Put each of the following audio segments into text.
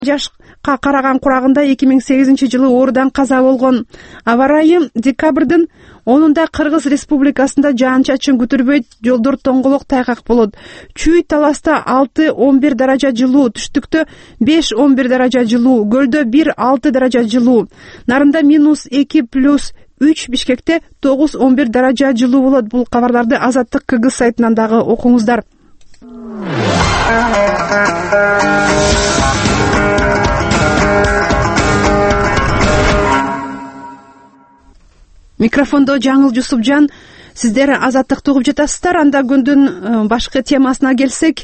жашка караган курагында 2008-жылы оорудан каза болгон. Аба ырайы декабрдын 10-унда Кыргыз Республикасында жаан-чачын күтүрбөйт, жолдор тоңголок тайгак болот. Чүй таласта 6-11 даража жылуу, түштүктө 5-11 даража жылуу, көлдө 1-6 даража жылуу, нарында -2+3, Бишкекте 9-11 даража жылуу болот. Бул кабарларды Азаттык КГ сайтынан дагы окуңуздар. Микрофондо Жаңыл Жусупжан. Сиздер Азаттыкты угуп жатасыздар. Анда күндүн башкы темасына келсек,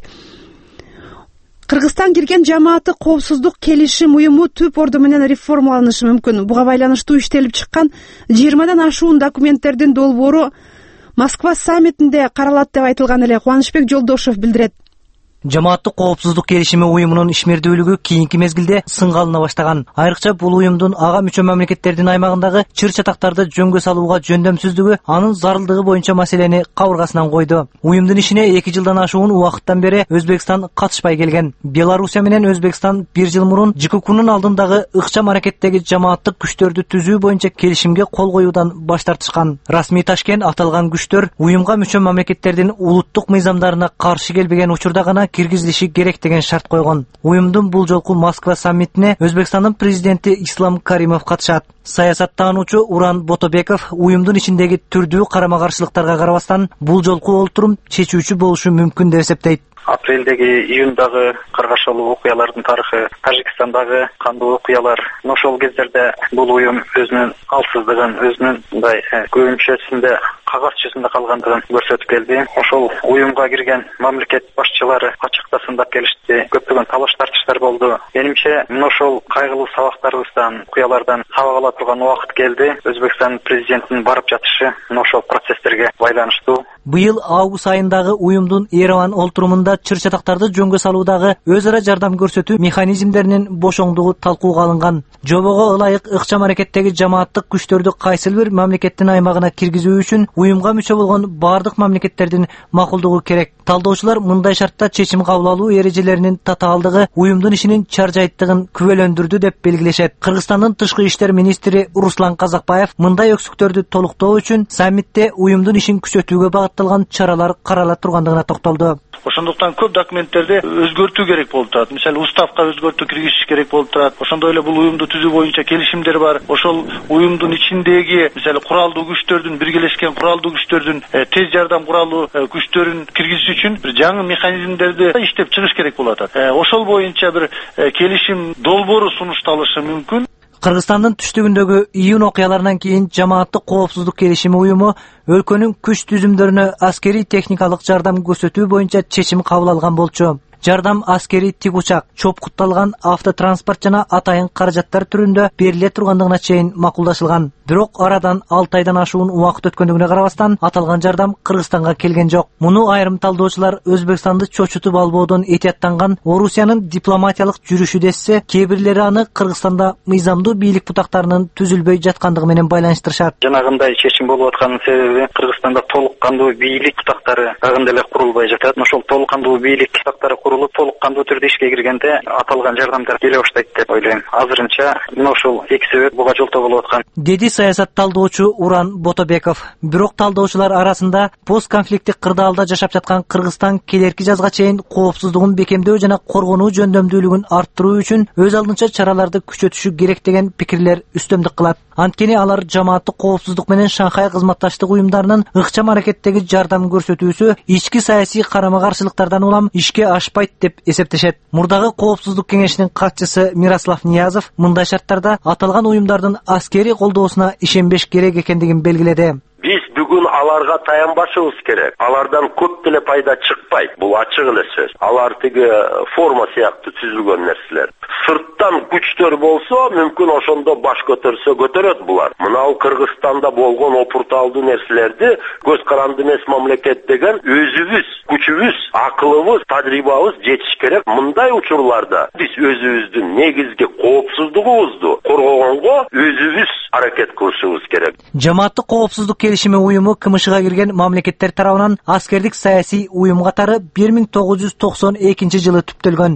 Кыргызстан кирген жамааты коопсуздук келишим уюму түп орду менен реформаланышы мүмкүн. Буга байланыштуу иштелип чыккан 20дан ашуун документтердин долбоору Москва саммитинде каралат деп айтылган эле. Кубанычбек Жолдошев билдирет. Жамааттык коопсуздук келишими уюмунун ишмердүүлүгү кийинки мезгилде сынга алына баштаган. Айрыкча бул уюмдун ага мүчө мамлекеттердин аймагындагы чыр-чатактарды жөнгө салууга жөндөмсүздүгү анын зарылдыгы боюнча маселени кабыргасынан койду. Уюмдун ишине 2 жылдан ашуун убакыттан бери Өзбекстан катышпай келген. Белоруссия менен Өзбекстан 1 жыл мурун ЖККнун алдындагы ыкчам аракеттеги жамааттык күчтөрдү түзүү боюнча келишимге кол коюудан баш тартышкан. Расмий Ташкент аталган күчтөр уюмга мүчө мамлекеттердин улуттук мыйзамдарына каршы келбеген учурда гана киргизилиши керек деген шарт койгон. Уюмдун бул жолку Москва саммитине Өзбекстандын президенти Ислам Каримов катышат. Саясаттануучу Уран Ботобеков уюмдун ичиндеги түрдүү карама-каршылыктарга карабастан бул жолку олтурум чечүүчү болушу мүмкүн деп эсептейт. Апрелдеги, июндагы кыргашалуу окуялардын тарыхы, Тажикстандагы кандуу окуялар, ошол кездерде бул уюм өзүнүн алсыздыгын, өзүнүн мындай көбүнчөсүндө кагаз жүзүндө калгандыгын көрсөтүп келди. Ошол уюмга кирген мамлекет башчылары ачыкта сындап келишти. Көптөгөн талаш тартыштар болду. Менимче, ошол кайгылуу сабактарыбыздан, окуялардан сабак ала турган убакыт келди. Өзбекстан президентинин барып жатышы ошол процесстерге байланыштуу. Быйыл август айындагы уюмдун Ереван олтурумунда чыр-чатактарды жөнгө салуудагы өз ара жардам көрсөтүү механизмдеринин бошоңдугу талкууга алынган. Жобого ылайык ыкчам аракеттеги жамааттык күчтөрдү кайсыл бир мамлекеттин аймагына киргизүү үчүн уюмга мүчө болгон бардык мамлекеттердин макулдугу керек. Талдоочулар мындай шартта чечим кабыл алуу эрежелеринин татаалдыгы уюмдун ишинин чаржайттыгын күбөлөндүрдү деп белгилешет. Кыргызстандын тышкы иштер министри Руслан Казакбаев мындай өксүктөрдү толуктоо үчүн саммитте уюмдун ишин күчөтүүгө багытталган чаралар карала тургандыгына токтолду. Ошондуктан көп документтерди өзгөртүү керек болуп турат. Мисалы, уставка өзгөртүү киргизиш керек болуп турат. Ошондой эле бул уюмду түзүү боюнча келишимдер бар. Ошол уюмдун ичиндеги, мисалы, куралдуу күчтөрдүн, биргелешкен куралдуу күчтөрдүн, тез жардам куралуу күчтөрүн киргизиш үчүн бир жаңы механизмдерди иштеп чыгыш керек болуп атат. Ошол боюнча бир келишим долбоору сунушталышы мүмкүн. Кыргызстандын түштүгүндөгү июнь окуяларынан кийин жамааттык коопсуздук келишими уюму өлкөнүн күч түзүмдөрүнө аскерий техникалык жардам көрсөтүү боюнча чечим кабыл алган болчу. Жардам аскерий тигучак, чопкутталган автотранспорт жана атайын каражаттар түрүндө бериле тургандыгына чейин макулдашылган. Бирок арадан 6 айдан ашуун убакыт өткөндүгүнө карабастан аталган жардам Кыргызстанга келген жок. Муну айрым талдоочулар Өзбекстанды чочутуп албоодон этияттанган Орусиянын дипломатиялык жүрүшү десе, кээ бирлери аны Кыргызстанда мыйзамдуу бийлик бутактарынын түзүлбөй жаткандыгы менен байланыштырышат. Жанагындай чечим болуп атканын себеби Кыргызстанда толук кандуу бийлик бутактары дагы эле курулбай жатат. Ошол толук кандуу бийлик бутактары курулуп, толук кандуу түрдө ишке киргенде аталган жардамдар келе баштайт деп ойлойм. Азырынча ошол эки себеп буга жолтоо болуп аткан. Деди саясат талдоочу Уран Ботобеков. Бирок талдоочулар арасында постконфликттик кырдаалда жашап жаткан Кыргызстан келерки жазга чейин коопсуздугун бекемдөө жана коргонуу жөндөмдүүлүгүн арттыруу үчүн өз алдынча чараларды күчөтүшү керек деген пикирлер үстөмдүк кылат. Анткени алар жамааттык коопсуздук менен Шанхай кызматташтык уюмдарынын ыкчам аракеттеги жардам көрсөтүүсү ички саясий карама-каршылыктардан улам ишке ашпайт деп эсептешет. Мурдагы коопсуздук кеңешинин катчысы Мирослав Ниязов мындай шарттарда аталган уюмдардын аскерий колдоосуна ишенбеш керек экендигин белгиледи. Биз бүгүн аларга таянбашыбыз керек. Алардан көп деле пайда чыкпайт. Бул ачык эле сөз. Алар тиги форма сыяктуу түзүлгөн нерселер. Сырттан күчтөр болсо, мүмкүн ошондо баш көтөрсө көтөрөт булар. Мынау Кыргызстанда болгон опурталдуу нерселерди көз каранды эмес мамлекет деген өзүбүз, күчүбүз, акылыбыз, тажрыйбабыз жетиш керек. Мындай учурларда биз өзүбүздүн негизги коопсуздугубузду коргогонго өзүбүз аракет кылышыбыз керек. Жамааттык коопсуздук келишими уюму КМШга кирген мамлекеттер тарабынан аскердик саясий уюм катары 1992 жылы түптөлгөн.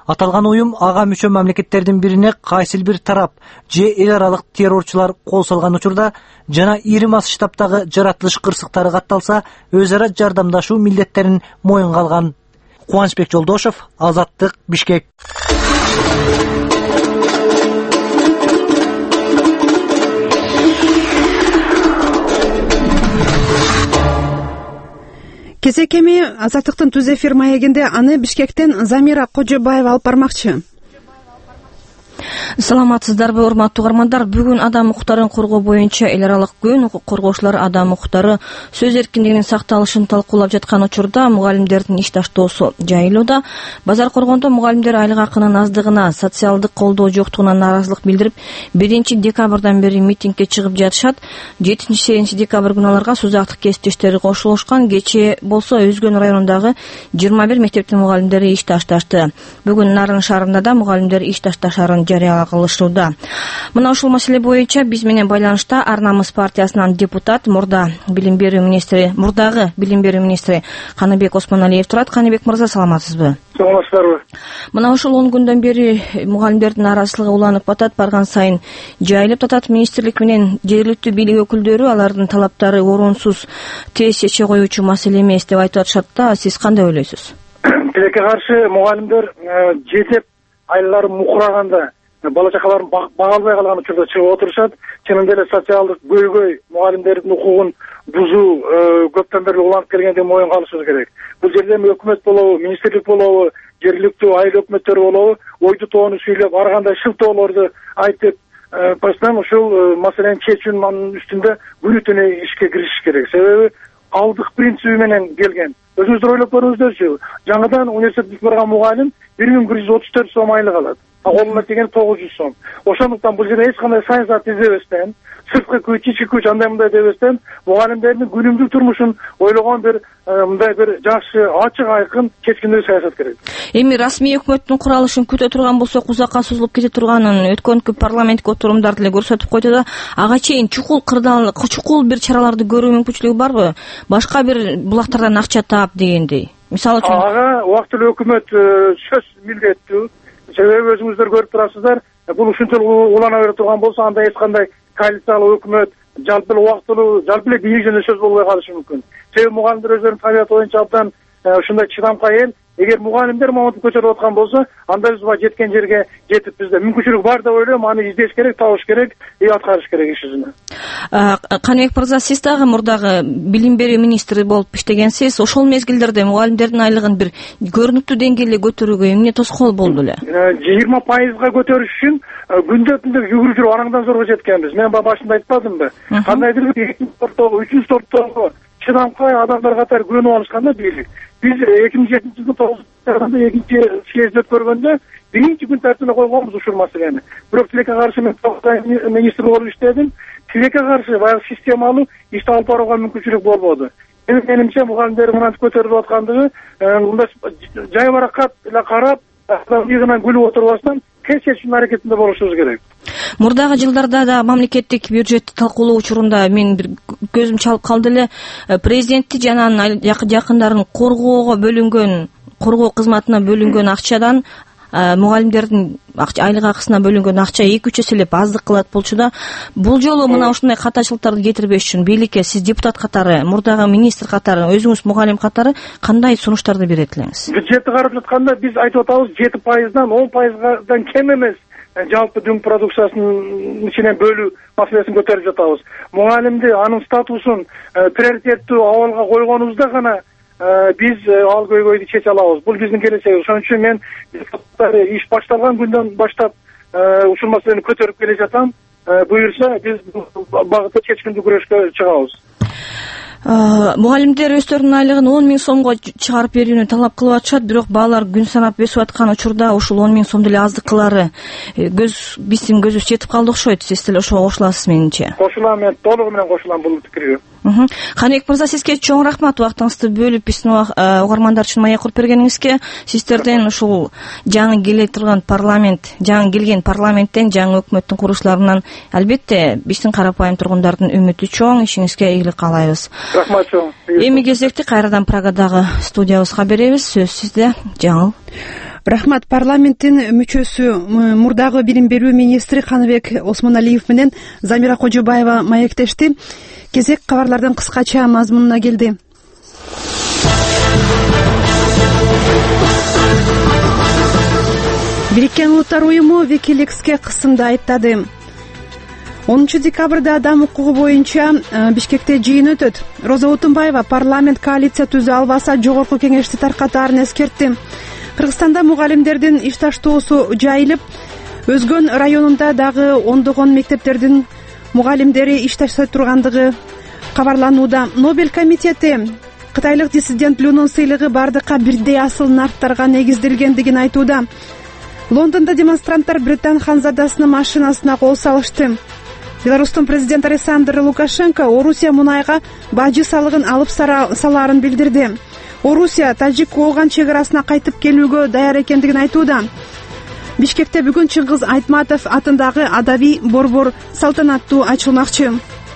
Аталган уюм ага мүчө мамлекеттердин бирине кайсыл бир тарап же эл аралык террорчулар кол салган учурда жана ири масштабдагы жаратылыш кырсыктары катталса өз ара жардамдашуу милдеттерин моюнга алган. Кубанычбек Жолдошев, Азаттык, Бишкек. Кезекеми Азаттыктын түз эфир маегинде аны Бишкектен Замира Кожобаева алып бармакчы. Саламатсыздарбы, урматтуу угармандар. Бүгүн адам укуктарын коргоо боюнча эл аралык күн коргоочулар адам укуктары сөз эркиндигинин сакталышын талкуулап жаткан учурда мугалимдердин иш таштоосу жайылууда. Базар коргондо мугалимдер айлык акынын аздыгына, социалдык колдоо жоктугуна нааразылык билдирип, 1-декабрдан бери митингге чыгып жатышат. 7-8 декабрь күнү аларга сузактык кесиптештери кошулушкан. Кечээ болсо Өзгөн районундагы 21 мектептин мугалимдери иш ташташты. Бүгүн Нарын шаарында да мугалимдер иш ташташарын жарыя кылышууда. Мына ушул маселе боюнча биз менен байланышта Ар Намыс партиясынан депутат, мурдагы билим берүү министри Каныбек Осмоналиев турат. Каныбек мырза, саламатсызбы? Саламатсыздарбы? Мына ушул 10 күндөн бери мугалимдердин нааразычылыгы уланып атат, барган сайын жайылып атат. Министрлик менен жергиликтүү бийлик өкүлдөрү алардын талаптары орунсуз, тез чече коюучу маселе эмес деп айтып атышат да. Сиз кандай ойлойсуз? Тилекке каршы мугалимдер жетип айлары мукураганда бала чакаларын бага албай калган учурда чыгып отурушат. Чынында эле социалдык көйгөй мугалимдердин укугун бузуу көптөн бери уланып келгенди моюнга алышыбыз керек. Бул жерде өкмөт болобу, министрлик болобу, жергиликтүү айыл өкмөттөрү болобу, ойду тоону сүйлөп, ар кандай шылтоолорду айтып, постан ушул маселени чечүүнүн үстүндө күнү түнү ишке киришиш керек. Себеби алдык принциби менен келген. Өзүңүздөр ойлоп көрүңүздөрчү, жаңыдан университетке барган мугалим 1134 сом айлык алат. Колуна тиген 900 сом. Ошондуктан бул жерде эч кандай саясат издебестен, сырткы күч, ички күч андай мындай дебестен, мугалимдердин күнүмдүк турмушун ойлогон бир мындай бир жакшы, ачык, айкын, чечкиндүү саясат керек. Эми расмий өкмөттүн куралышын күтө турган болсок, узакка созулуп кете турганын өткөнкү парламенттик отурумдар деле көрсөтүп койду да, ага чейин чукул бир чараларды көрүү мүмкүнчүлүгү барбы? Башка бир булактардан акча таап дегендей. Мисалы үчүн ага убактылуу өкмөт сөз милдеттүү. Себеби өзүңүздөр көрүп турасыздар, бул ушунчалык улана бере турган болсо, анда эч кандай коалициялык өкмөт, жалпы эле бийлик жөнүндө сөз болбой калышы мүмкүн. Себеби мугалимдер өздөрүнүн табияты боюнча абдан ушундай чыдамкай эл. Эгер мугалимдер моментин көчөрүп аткан болсо, анда биз жеткен жерге жетип, бизде мүмкүнчүлүк бар деп ойлойм. Аны издеш керек, табыш керек, аткарыш керек иш жүзүнө. Каныбек мырза, сиз дагы мурдагы билим берүү министри болуп иштегенсиз. Ошол мезгилдерде мугалимдердин айлыгын бир көрүнүктүү деңгээлде көтөрүүгө эмне тоскоол болду эле? 20%га көтөрүш үчүн күндө түндө жүгүрүп жүрүп анаңдан зорго жеткенбиз. Мен башында айтпадымбы? Кандайдыр бир 3-4 топтогу чыдамкай адамдар катары күнөө алышканда бийлик. Biz 2007 yılında ikinci съезд өткөргөндө birinci gün tartibine койгонбуз ушул маселени. Бирок тилекке каршы мен министр болуп иштедим. Тилекке каршы баягы системалуу ишти алып барууга мүмкүнчүлүк болбоду. Менимче мугалимдер мынантип көтөрүлүп аткандыгы мындай жайбаракат эле карап, ийгинен күлүп отурбастан тез чечүүнүн аракетинде болушубуз керек. Мурдагы жылдарда да мамлекеттик бюджетти талкуулоо учурунда мен бир көзүм чалып калды эле, президентти жана анын жакындарын коргоого бөлүнгөн, коргоо кызматына бөлүнгөн акчадан мугалимдердин айлык акысына бөлүнгөн акча 2-3 эселеп аздык кылат болчу да. Бул жолу мына ушундай катачылыктарды кетирбеш үчүн бийликке сиз депутат катары, мурдагы министр катары, өзүңүз мугалим катары кандай сунуштарды берет элеңиз? Бюджетти карап жатканда биз айтып атабыз 7%дан 10%дан кем эмес жалпы дүң продукциясынын ичинен бөлүү маселесин көтөрүп жатабыз. Мугалимди анын статусун приоритеттүү абалга койгонубузда гана биз ал көйгөйдү чече алабыз. Бул биздин келечегибиз. Ошон үчүн мен иш башталган күндөн баштап ушул маселени көтөрүп келе жатам. Буюрса биз багытта чечкиндүү күрөшкө чыгабыз. Мугалимдер өздөрүнүн айлыгын 10 000 сомго чыгарып берүүнү талап кылып атышат, бирок баалар күн санап өсүп аткан учурда ушул 10 000 сомду эле аздык кылары биздин көзүбүз жетип калды окшойт. Сиз деле ошого кошуласыз менимче. Кошулам, мен толугу менен кошулам бул пикирге. Каныбек мырза, сизге чоң рахмат убактыңызды бөлүп биздин угармандар үчүн маек куруп бергениңизге. Сиздерден ушул жаңы келген парламенттен, жаңы өкмөттүн курушчуларынан албетте биздин карапайым тургундардын үмүтү чоң, ишиңизге ийгилик каалайбыз. Рахмат чоң. Эми кезекти кайрадан Прагадагы студиябызга беребиз. Сөз сизде, Жаңыл. Рахмат. Парламенттин мүчөсү мурдагы билим берүү министри Каныбек Осмоналиев менен Замира Кожобаева маектешти. Кезек кабарлардын кыскача мазмунуна келди. Бириккен Улуттар уюму Wikileaks'ке кысымды айыптады. 10 декабрда адам укугу боюнча Бишкекте жыйын өтөт. Роза Утунбаева парламент коалиция түзө албаса жогорку кеңешти таркатаарын эскертти. Кыргызстанда мугалимдердин иш таштоосу жайылып, Өзгөн районунда дагы ондогон мектептердин мугалимдери иш таштай тургандыгы кабарланууда. Нобель комитети кытайлык диссидент Люнун сыйлыгы бардыкка бирдей асыл нарттарга негизделгендигин айтууда. Лондондо демонстранттар Британ ханзадасынын машинасына кол салышты. Беларустун президенти Александр Лукашенко Орусия мунайга бажы салыгын алып салаарын билдирди. Орусия Тажик-Ооган чек арасына кайтып келүүгө даяр экендигин айтууда. Бишкекте бүгүн Чыңгыз Айтматов атындагы адабий борбор салтанаттуу ачылмакчы.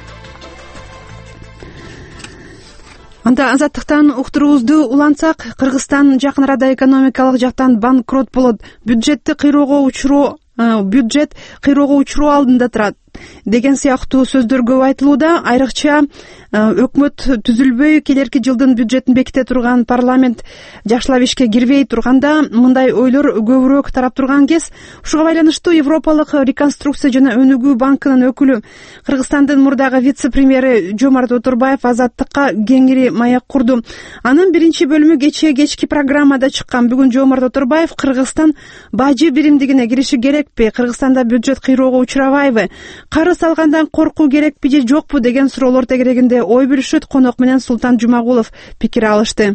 Анда азаттыктан уктуруубузду улантсак, Кыргызстан жакын арада экономикалык жактан банкрот болот. Бюджет кыйроого учуруу алдында турат деген сыяктуу сөздөр көп айтылууда. Айрыкча өкмөт түзүлбөй келерки жылдын бюджетин беките турган парламент жакшылап ишке кирбей турганда мындай ойлор көбүрөөк тарап турган кез. Ушуга байланыштуу Европалык реконструкция жана өнүгүү банкынын өкүлү, Кыргызстандын мурдагы вице-премьери Жомарт Отурбаев азаттыкка кеңири маек курду. Анын биринчи бөлүмү кечки программада чыккан. Бүгүн Жомарт Отурбаев Кыргызстан бажы биримдигине кириши керекпи, Кыргызстанда бюджет кыйроого учурабайбы, карыз алгандан коркуу керекпи же жокпу деген суроолор тегерегинде ой бөлүшөт. Конок менен Султан Жумагулов пикир алышты.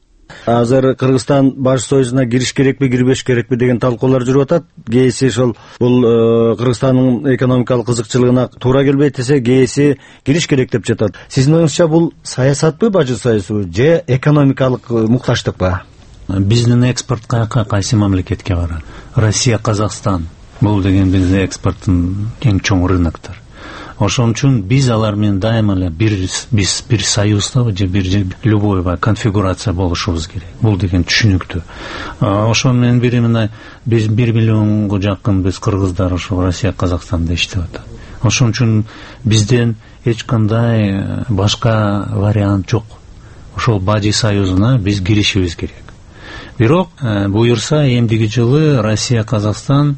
Азыр Кыргызстан Баш Союзуна кириш керекпи, кирбеш керекпи деген талкуулар жүрүп атат. Кээси ошол бул Кыргызстандын экономикалык кызыкчылыгына туура келбейт десе, кээси кириш керек деп жатат. Сиздин оюңузча бул саясатпы, Бажы союзу же экономикалык мукташтыкпы? Биздин экспорт кайсы мамлекетке барат? Россия, Казакстан. Бул деген биздин экспорттун эң чоң рыноктор. Ошон үчүн биз алар менен дайыма эле бир союзда же бир любой конфигурация болушубуз керек. Бул деген түшүнүктүү. Ошон менен биз 1 миллионго жакын биз кыргыздар ошо Россия, Казакстанда иштеп атат. Ошон үчүн бизден эч кандай башка вариант жок. Ошол Бажы союзуна биз киришибиз керек. Бирок буюрса эмдиги жылы Россия, Казакстан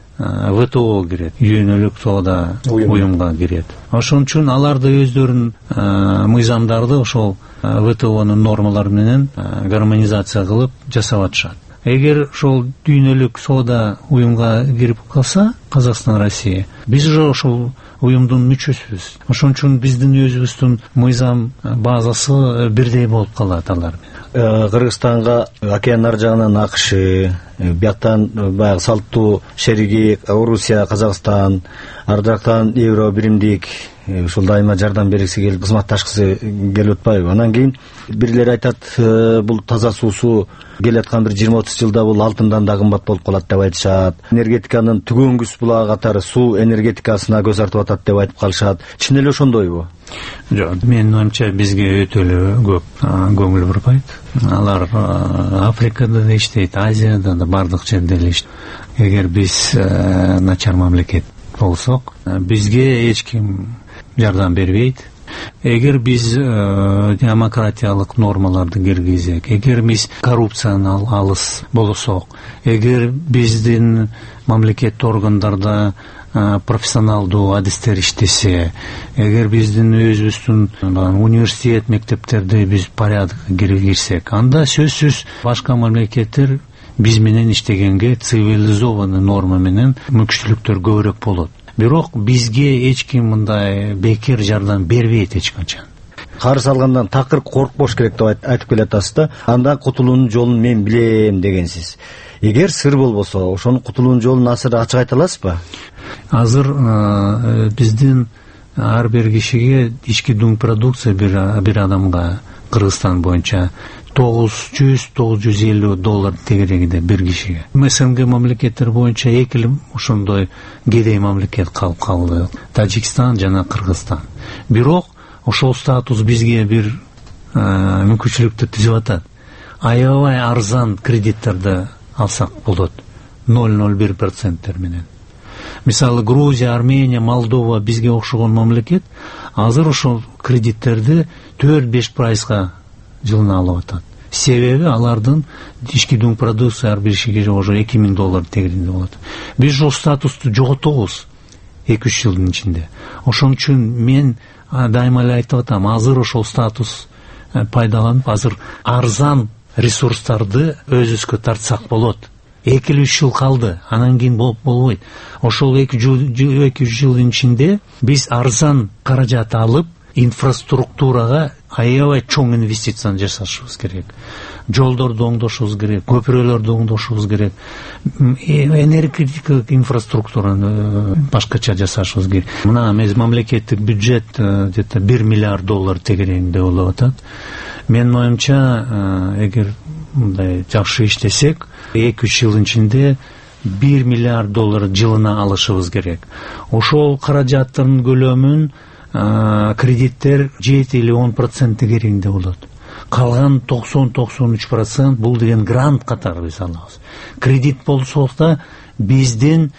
ВТО кирет, үйөнөлүк соода уюмга кирет. Ошон үчүн аларды өздөрүнүн мыйзамдарды ошол ВТОнун нормалары менен гармонизация кылып жасап атышат. Эгер ошол дүйнөлүк соода уюмга кирип калса, Казакстан, Россия, биз уже ошол уюмдун мүчөсүбүз. Ошон үчүн биздин өзүбүздүн мыйзам базасы бирдей болуп калат алар менен. Кыргызстанга океан ар жагынан АКШ, бияктан баягы салттуу шериги Орусия, Казакстан, ар жактан евро биримдик ушул дайыма жардам бергиси келип, кызматташкысы келип атпайбы? Анан кийин бирлер айтат, бул таза суусу келаткан бир 20-30 жылда бул алтындан да кымбат болуп калат деп айтышат. Энергетиканын түгөнгүс булагы катары суу энергетикасына көз артып атат деп айтып калышат. Чын эле ошондойбу? Жок, менин оюмча бизге өтө эле көп көңүл бурбайт. Алар Африкада да иштейт, Азияда да, бардык жерде эле иштейт. Эгер биз начар мамлекет болсок, бизге эч ким жардам бербейт. Эгер биз демократиялык нормаларды киргизсек, эгер биз коррупцияны алыс болсок, эгер биздин мамлекет органдарда профессионалдуу адистер иштесе, эгер биздин өзүбүздүн университет, мектептерде биз порядокко кирсек, анда сөзсүз башка мамлекеттер биз менен иштегенге цивилизованный норма менен мүмкүнчүлүктөр көбүрөөк болот. Бирок бизге эч ким мындай бекер жардам бербейт эч качан. Карыз алгандан такыр коркпош керек деп айтып келатасыз да, андан кутулуунун жолун мен билем дегенсиз. Эгер сыр болбосо, ошонун кутулуунун жолун ачык айта аласызбы? Азыр биздин ар бир кишиге ички дуң продукция бир адамга Кыргызстан боюнча $900-950 тегерегинде бир кишиге. СНГ мамлекеттер боюнча эки ошондой кедей мамлекет калып калды. Тажикстан жана Кыргызстан. Бирок ошол статус бизге бир мүмкүнчүлүктү түзүп атат. Аябай арзан кредиттерди алсак болот, 0,01% менен. Мисалы Грузия, Армения, Молдова бизге окшогон мамлекет азыр ошол кредиттерди 4-5% жылына алып атат. Себеби алардын ички дүң продукция ар бир кишиге уже $2000 тегеринде болот. Биз ошол статусту жоготобуз 2-3 жылдын ичинде. Ошон үчүн мен дайыма эле айтып атам, азыр ошол статус пайдаланып, азыр арзан ресурстарды өзүбүзгө тартсак болот. 2-3 жыл калды, анан кийин болбойт. Ошол 2-3 жылдын ичинде биз арзан каражат алып, инфраструктурага аябай чоң инвестицияны жасашыбыз керек. Жолдорду оңдошубуз керек, көпүрөлөрдү оңдошубуз керек, энергетикалык инфраструктураны башкача жасашыбыз керек. Мына мамлекеттик бюджет где-то $1 миллиард тегерегинде болуп атат. Менин оюмча, эгер мындай жакшы иштесек, 2-3 жылдын ичинде $1 миллиард жылына алышыбыз керек. Ошол каражаттын көлөмүн кредиттер 7 или 10% тегерегинде болот. Калган 90-93% бул деген грант катары биз алабыз. Кредит болсо да биздин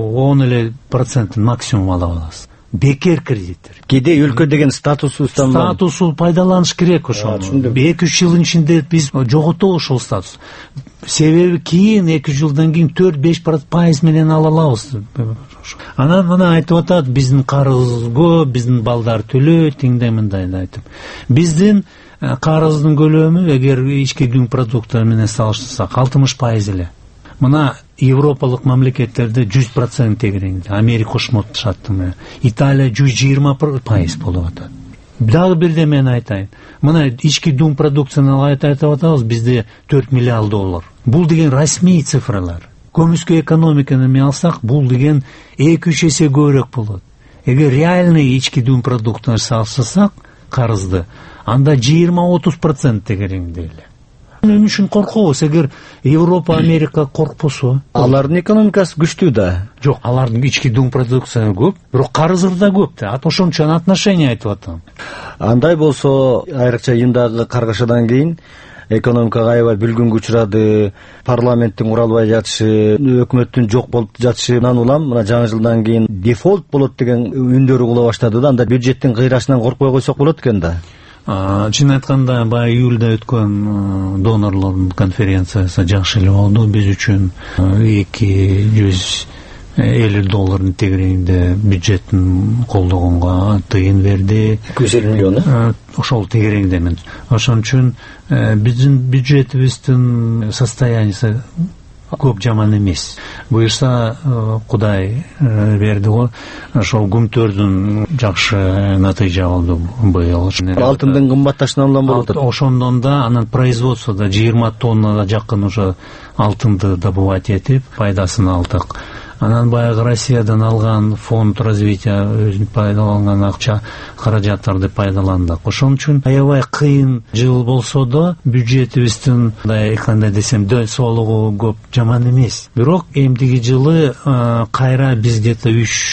10% максимум ала алабыз. Бекер кредиттер. Кээде өлкө деген статусу пайдаланыш керек ошону. 2-3 жылдын ичинде биз жоготобуз ошол статус. Себеби кийин 2 жылдан кийин 4-5% менен ала алабыз. Анан мына айтып атат, биздин карыз көп, биздин балдар төлөйт, тиңдей мындай айтып. Биздин карыздын көлөмү эгер ички дүң продукттары менен салыштырсак 60% эле. Мына Европалык мамлекеттерде 100% тегерегинде, Америка Кошмо Штаттары, Италия 120% болуп атат. Дагы бирде мен айтайын. Мына ички дүң продукцияны айтып атабыз, бизде $4 миллиард. Бул деген расмий цифралар. Көмүскө экономиканы мен алсак, бул деген 2-3 эсе көбүрөөк болот. Эгер реальный ички дүң продуктун салсак, карызды, анда 20-30% тегерегинде эле. Эмне үчүн коркобуз? Эгер Европа, Америка коркпосо, алардын экономикасы күчтүү да. Жок, алардын ички дүң продукциясы көп, бирок карызы да көп да. Ошон үчүн отношение айтып атам. Андай болсо, айрыкча июндагы каргашадан кийин экономикага аябай бүлгүнгө учурады, парламенттин куралбай жатышы, өкмөттүн жок болуп жатышынан улам мына жаңы жылдан кийин дефолт болот деген үндөрү угула баштады да. Анда бюджеттин кыйрашынан коркпой койсок болот экен да. Чын айтканда, баягы июлда өткөн донорлордун конференциясы жакшы эле болду. Биз үчүн $250 тегерегинде бюджеттин колдогонго тыйын берди. 250 миллион. Ошол тегерегинде мен. Ошон үчүн биздин бюджетибиздин состояниясы көп жаман эмес. Буюрса Кудай берди го, ошол гүмтөрдүн жакшы натыйжа болду быйыл. Алтындын кымбатташынан улам болот. Ошондон да анан производстводо 20 тоннага жакын уже алтынды добывать этип пайдасын алдык. Анан баягы Россиядан алган фонд развития өзүн пайдаланган акча каражаттарды пайдаландык. Ошон үчүн аябай кыйын жыл болсо да бюджетибиздин кандай десем солугу көп жаман эмес. Бирок эмдиги жылы кайра биз где-то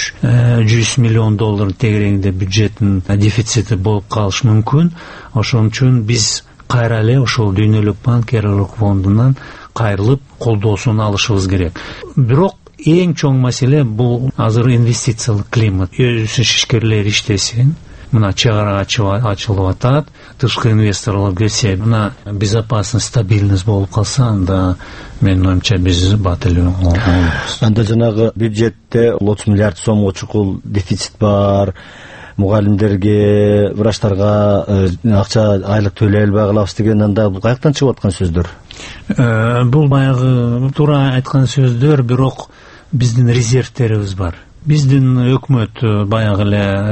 $300 миллион тегерегинде бюджеттин дефицити болуп калышы мүмкүн. Ошон үчүн биз кайра эле ошол Дүйнөлүк банк фондунан кайрылып колдоосун алышыбыз керек. Бирок эң чоң маселе бул азыр инвестициялык климат. Өзү ишкерлер иштесин. Мына чыгарага ачылып атат, тышкы инвесторлор келсе, мына безопасность, стабильность болуп калса, анда менин оюмча биз бат эле болобуз. Анда жанагы бюджетте 30 миллиард сомго чукул дефицит бар. Мугалимдерге, врачтарга акча айлык төлөй албай калабыз деген, анда бул каяктан чыгып аткан сөздөр? Бул баягы туура айткан сөздөр, бирок биздин резервтерибиз бар. Биздин өкмөт баягы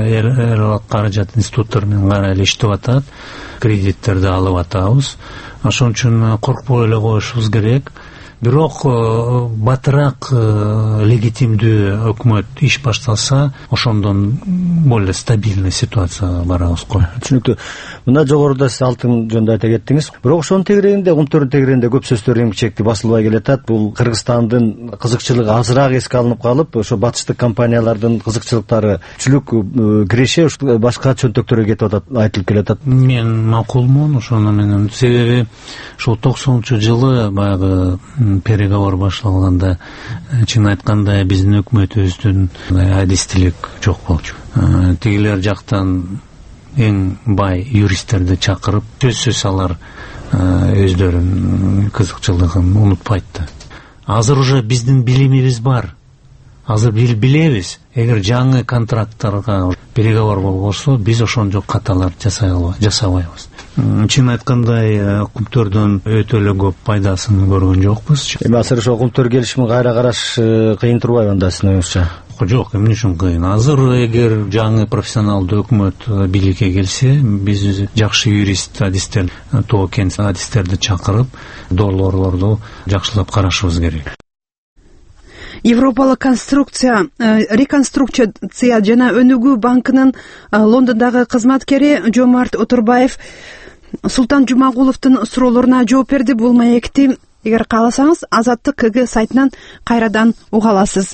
эле каражат институттары менен кара эле иштеп атат, кредиттерди алып атабыз. Ошон үчүн коркпой эле коюшубуз керек. Бирок батыраак легитимдүү өкмөт иш башталса, ошондон более стабильный ситуация барабыз го. Түшүнүктүү. Мына жогоруда сиз алтын жөнүндө айта кеттиңиз. Бирок ошонун тегерегинде, кумтөрдүн тегерегинде көп сөздөр эмгичекти басылбай келатат. Бул Кыргызстандын кызыкчылыгы азыраак эске алынып калып, ошо батыштык компаниялардын кызыкчылыктары түшүлүк киреше башка чөнтөктөргө кетип атат, айтылып келатат. Мен макулмун ошону менен. Себеби ошол 90-жылы баягы переговор башталганда чын айтканда биздин өкмөтүбүздүн адистилик жок болчу. Тигилер жактан эң бай юристтерди чакырып, сөзсүз алар өздөрүнүн кызыкчылыгын унутпайт да. Азыр уже биздин билимибиз бар. Азыр билебиз, эгер жаңы контракттарга переговор болбосо, биз ошончо каталар жасабайбыз. Чын айткандай, кулптөрдөн өтө эле көп пайдасын көргөн жокпуз. Азыр ошо кулптөр келишимин кайра караш кыйын турбайбы анда сиздин оюңузча? Жок, эмне үчүн кыйын? Азыр эгер жаңы профессионалдуу өкмөт бийликке келсе, биз жакшы юрист, адистер, токен адистерди чакырып, долбоорлорду жакшылап карашыбыз керек. Европалык реконструкция жана өнүгүү банкынын Лондондогу кызматкери Жомарт Отурбаев Султан Жумагуловдун суроолоруна жооп берди. Бул маекти эгер кааласаңыз Азаттык КГ сайтынан кайрадан уга аласыз.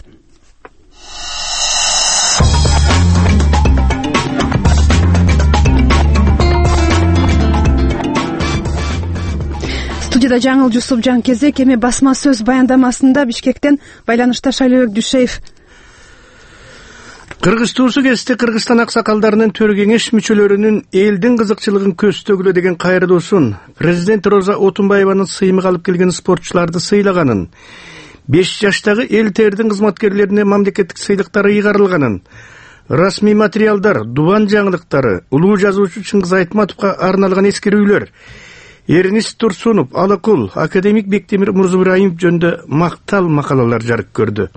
Студияда Жаңыл Жусупжан Кезек, эми басма сөз баяндамасында Бишкектен байланышта Шайлообек Дүйшеев. Кыргыз туусу кесте Кыргызстан аксакалдарынын төр кеңеш мүчөлөрүнүн элдин кызыкчылыгын көстөгүлө деген кайрылуусун, президент Роза Отунбаеванын сыймык алып келген спортчуларды сыйлаганын, 5 жаштагы эл тердин кызматкерлерине мамлекеттик сыйлыктары ыйгарылганын, расмий материалдар, дубан жаңылыктары, улуу жазуучу Чыңгыз Айтматовго арналган эскерүүлөр, Эрнис Турсунов, Алыкул, академик Бектемир Мурзубраимов жөнүндө мактал макалалар жарык көрдү.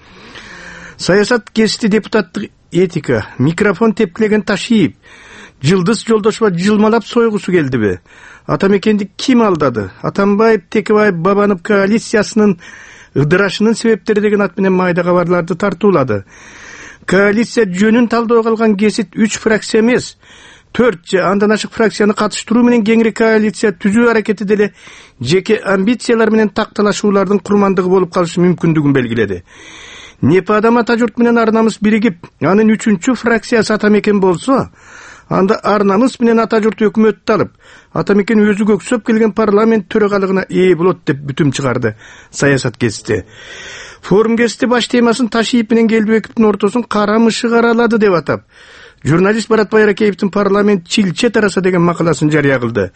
Саясат кести депутаттык этика, микрофон тепкилеген Ташиев, Жылдыз Жолдошова жылмалап сойгусу келдиби? Атамекенди ким алдады? Атамбаев, Текебаев, Бабанов коалициясынын ыдырашынын себептери деген ат менен майда кабарларды тартуулады. Коалиция жөнүн талдоого алган кесит 3 фракция эмес, 4 же андан ашык фракцияны катыштыруу менен кеңири коалиция түзүү аракети деле жеке амбициялар менен такталашуулардын курмандыгы болуп калышы мүмкүндүгүн белгиледи. Непадам ата журт менен ар намыс биригип, анын 3-чү фракциясы Атамекен болсо, анда ар намыс менен ата журт өкмөттү алып, Атамекен өзү көксөп келген парламент төрагалыгына ээ болот деп бүтүм чыгарды саясат кести. Форум кести баш темасын Ташиев менен Келдибековдун ортосун кара мышык аралады деп атап, журналист Барат Байракеевдин парламент чилче тараса деген макаласын жарыя кылды.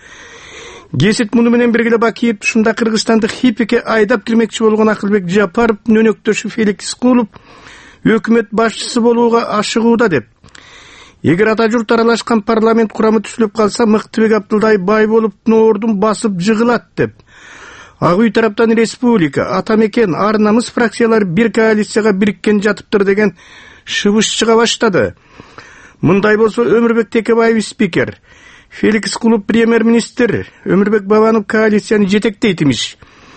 Кесит муну менен бирге Бакиев ушунда Кыргызстандык хипике айдап келмекчи болгон Акылбек Жапаровдун өнөктөшү Феликс Кулов өкмөт башчысы болууга ашыгууда деп. Эгер ата журт аралашкан парламент курамы түзүлүп калса, Мыктыбек Абдылдай бай болуп ордун басып жыгылат деп. Ак үй тараптан республика, Атамекен, ар намыс фракциялар бир коалицияга бириккен жатыптыр деген шыбыш чыга баштады. Мындай болсо Өмүрбек Текебаев спикер, Феликс Кулов премьер-министр, Өмүрбек Бабанов коалицияны жетектейт имиш.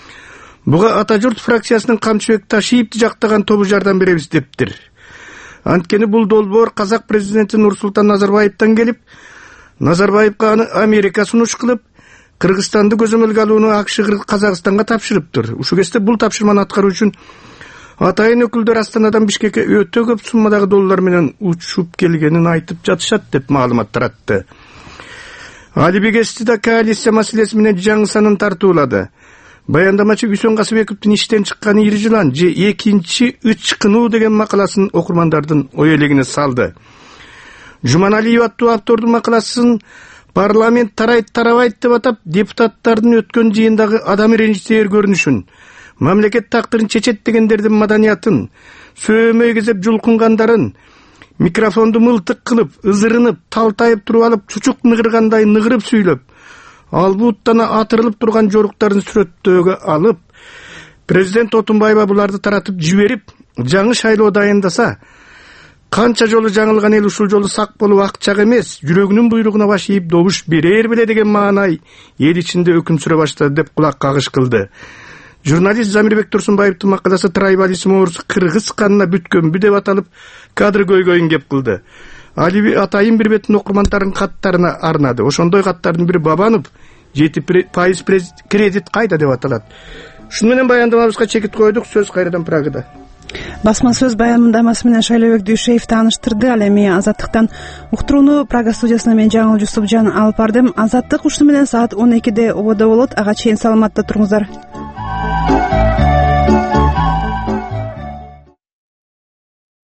Буга ата журт фракциясынын Камчыбек Ташиевди жактаган тобу жардам беребиз дептир. Анткени бул долбоор казак президенти Нурсултан Назарбаевтан келип, Назарбаевга аны Америка сунуш кылып, Кыргызстанды көзөмөлгө алууну АКШ Казакстанга тапшырыптыр. Ушул кезде бул тапшырманы аткаруу үчүн атайын өкүлдөр Астанадан Бишкекке өтө көп суммадагы доллар менен учуп келгенин айтып жатышат деп маалымат таратты. Алибек Эстида коалиция маселеси менен жаңы санын тартуулады. Баяндамачы Үсөн Касыбековдун иштен чыккан ири жылан же экинчи ычкынуу деген макаласын окурмандардын ой элегине салды. Жуманалиев аттуу автордун макаласын парламент тарайт тарабайт деп атап, депутаттардын өткөн жыйындагы адам ренжитер көрүнүшүн, мамлекет тактырын чечет дегендердин маданиятын, сөөмөй кезеп жулкунгандарын, микрофонду мылтык кылып, ызырынып, талтайып туруп алып, чучук ныгыргандай ныгырып сүйлөп, албууттана атырылып турган жоруктарын сүрөттөөгө алып, президент Отунбаева буларды таратып жиберип, жаңы шайлоо дайындаса, канча жолу жаңылган эл ушул жолу сак болуп акчак эмес, жүрөгүнүн буйругуна баш ийип добуш берер беле деген маанай эл ичинде өкүм сүрө баштады деп кулак кагыш кылды. Журналист Замирбек Турсунбаевдин макаласы трайбализм оорусу кыргыз канына бүткөнбү деп аталып, кадр көйгөйүн кеп кылды. Али атайын бир бетин окурмандардын каттарына арнады. Ошондой каттардын бири Бабанов 7% кредит кайда деп аталат. Шуну менен баяндамабызга чекит койдук. Сөз кайрадан Прагада. Басма сөз баяндамасы менен Шайлообек Дүйшеев тааныштырды. Ал эми Азаттыктан уктурууну Прага студиясына мен Жаңыл Жусупжан алып бардым. Азаттык ушуну менен саат 12-де ободо болот. Ага чейин саламатта туруңуздар.